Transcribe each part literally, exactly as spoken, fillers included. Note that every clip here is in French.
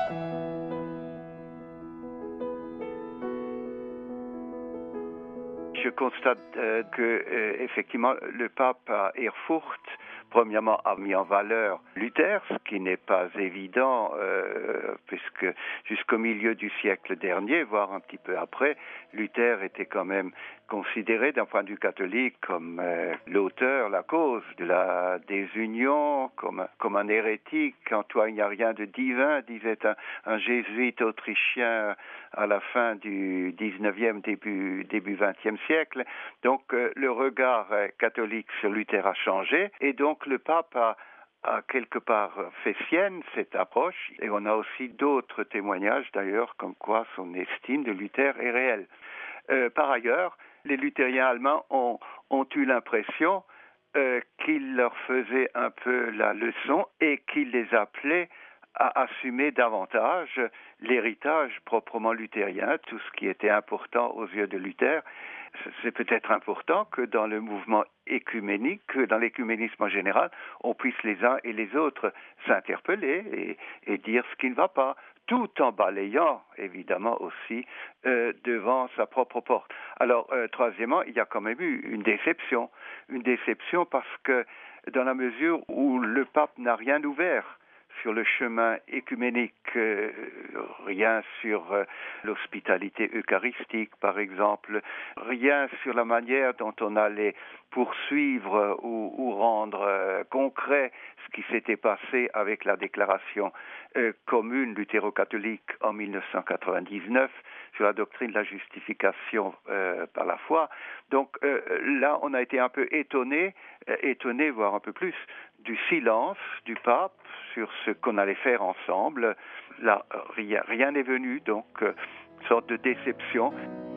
Je constate euh, que euh, effectivement le pape à Erfurt, premièrement, a mis en valeur Luther, ce qui n'est pas évident, euh, puisque jusqu'au milieu du siècle dernier, voire un petit peu après, Luther était quand même considéré d'un point de vue catholique comme euh, l'auteur, la cause de la désunion, comme, comme un hérétique. En toi, il n'y a rien de divin, disait un, un jésuite autrichien à la fin du dix-neuvième, début, début vingtième siècle. Donc, euh, le regard euh, catholique sur Luther a changé, et donc le pape a a quelque part fait sienne cette approche, et on a aussi d'autres témoignages d'ailleurs comme quoi son estime de Luther est réelle. Euh, par ailleurs, les luthériens allemands ont, ont eu l'impression euh, qu'il leur faisait un peu la leçon et qu'il les appelait à assumer davantage l'héritage proprement luthérien, tout ce qui était important aux yeux de Luther. C'est peut-être important que dans le mouvement écuménique, que dans l'écuménisme en général, on puisse les uns et les autres s'interpeller et, et dire ce qui ne va pas, tout en balayant évidemment aussi euh, devant sa propre porte. Alors, euh, troisièmement, il y a quand même eu une déception, une déception parce que dans la mesure où le pape n'a rien ouvert sur le chemin écuménique, euh, rien sur euh, l'hospitalité eucharistique, par exemple, rien sur la manière dont on allait poursuivre ou, ou rendre euh, concret ce qui s'était passé avec la déclaration euh, commune luthéro-catholique en dix-neuf cent quatre-vingt-dix-neuf sur la doctrine de la justification euh, par la foi. Donc euh, là, on a été un peu étonné, euh, étonné, voire un peu plus, du silence du pape sur ce qu'on allait faire ensemble. Là, rien, rien n'est venu, donc euh, une sorte de déception.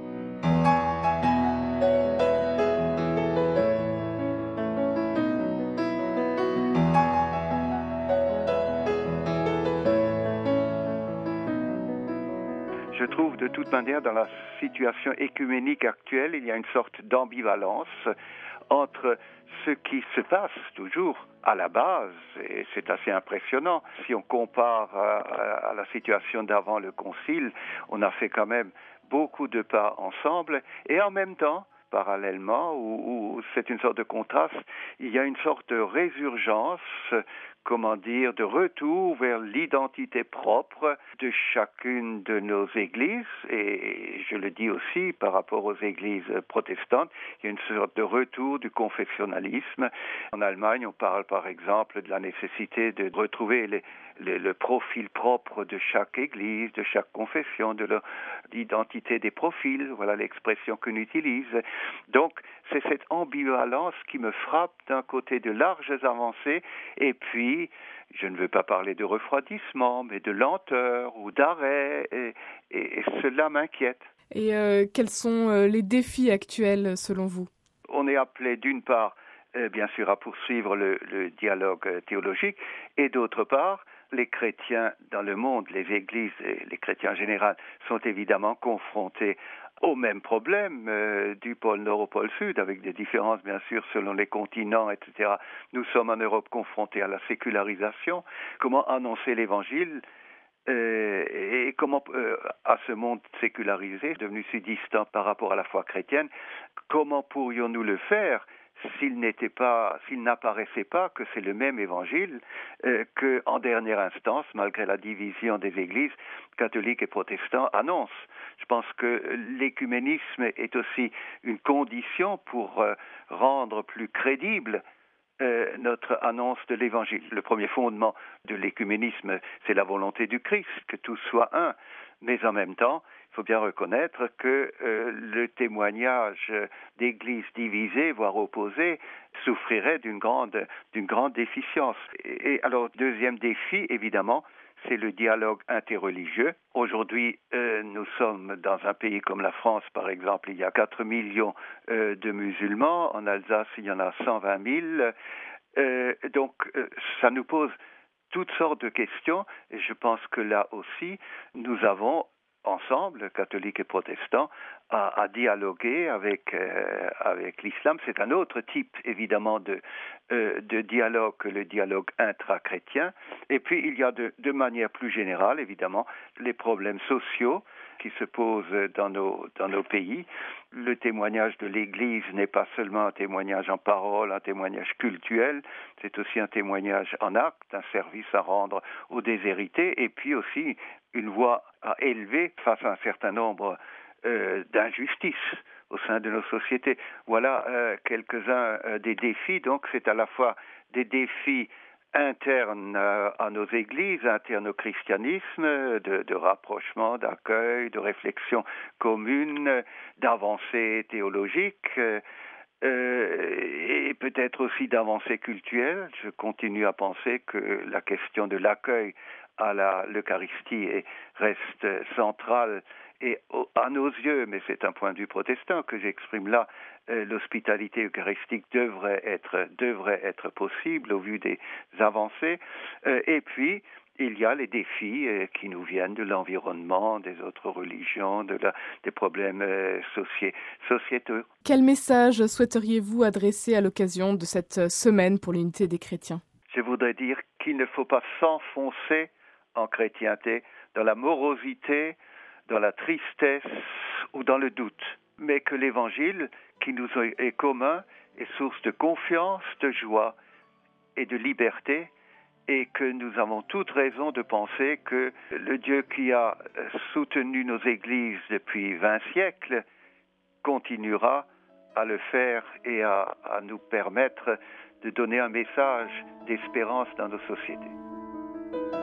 Je trouve de toute manière dans la situation écuménique actuelle, il y a une sorte d'ambivalence entre ce qui se passe toujours à la base, et c'est assez impressionnant. Si on compare à, à, à la situation d'avant le concile, on a fait quand même beaucoup de pas ensemble, et en même temps, parallèlement, où, où c'est une sorte de contraste, il y a une sorte de résurgence, comment dire, de retour vers l'identité propre de chacune de nos églises, et je le dis aussi par rapport aux églises protestantes, il y a une sorte de retour du confessionnalisme. En Allemagne, on parle par exemple de la nécessité de retrouver les, les, le profil propre de chaque église, de chaque confession, de l'identité des profils, voilà l'expression qu'on utilise. Donc, c'est cette ambivalence qui me frappe d'un côté de larges avancées, et puis, je ne veux pas parler de refroidissement, mais de lenteur ou d'arrêt, et, et, et cela m'inquiète. Et euh, quels sont euh, les défis actuels selon vous ? On est appelé d'une part, euh, bien sûr, à poursuivre le, le dialogue euh, théologique, et d'autre part, les chrétiens dans le monde, les églises et les chrétiens en général, sont évidemment confrontés au même problème euh, du pôle nord au pôle sud, avec des différences bien sûr selon les continents, et cetera. Nous sommes en Europe confrontés à la sécularisation. Comment annoncer l'évangile euh, et comment, euh, à ce monde sécularisé, devenu si distant par rapport à la foi chrétienne, comment pourrions-nous le faire s'il n'était pas, s'il n'apparaissait pas que c'est le même évangile euh, que, en dernière instance, malgré la division des églises catholiques et protestants, annonce. Je pense que l'écuménisme est aussi une condition pour euh, rendre plus crédible euh, notre annonce de l'évangile. Le premier fondement de l'écuménisme, c'est la volonté du Christ, que tout soit un. Mais en même temps, il faut bien reconnaître que euh, le témoignage d'églises divisées, voire opposées, souffrirait d'une grande, d'une grande déficience. Et, et alors, deuxième défi, évidemment, c'est le dialogue interreligieux. Aujourd'hui, euh, nous sommes dans un pays comme la France, par exemple, il y a quatre millions euh, de musulmans. En Alsace, il y en a cent vingt mille. Euh, donc, euh, ça nous pose toutes sortes de questions, et je pense que là aussi, nous avons ensemble, catholiques et protestants, à, à dialoguer avec, euh, avec l'islam. C'est un autre type, évidemment, de, euh, de dialogue que le dialogue intra-chrétien. Et puis, il y a de, de manière plus générale, évidemment, les problèmes sociaux qui se posent dans nos, dans nos pays. Le témoignage de l'Église n'est pas seulement un témoignage en parole, un témoignage cultuel, c'est aussi un témoignage en acte, un service à rendre aux déshérités, et puis aussi une voix à élever face à un certain nombre euh, d'injustices au sein de nos sociétés. Voilà euh, quelques-uns euh, des défis. Donc c'est à la fois des défis internes euh, à nos églises, internes au christianisme, de, de rapprochement, d'accueil, de réflexion commune, d'avancées théologiques, euh, euh, et peut-être aussi d'avancées culturelles. Je continue à penser que la question de l'accueil à la, l'Eucharistie est, reste centrale et au, à nos yeux, mais c'est un point de vue protestant que j'exprime là, euh, l'hospitalité eucharistique devrait être, devrait être possible au vu des avancées. Euh, et puis, il y a les défis euh, qui nous viennent de l'environnement, des autres religions, de la, des problèmes euh, soci- sociétaux. Quel message souhaiteriez-vous adresser à l'occasion de cette semaine pour l'unité des chrétiens ? Je voudrais dire qu'il ne faut pas s'enfoncer en chrétienté dans la morosité, dans la tristesse ou dans le doute, mais que l'Évangile, qui nous est commun, est source de confiance, de joie et de liberté, et que nous avons toute raison de penser que le Dieu qui a soutenu nos églises depuis vingt siècles continuera à le faire et à, à nous permettre de donner un message d'espérance dans nos sociétés.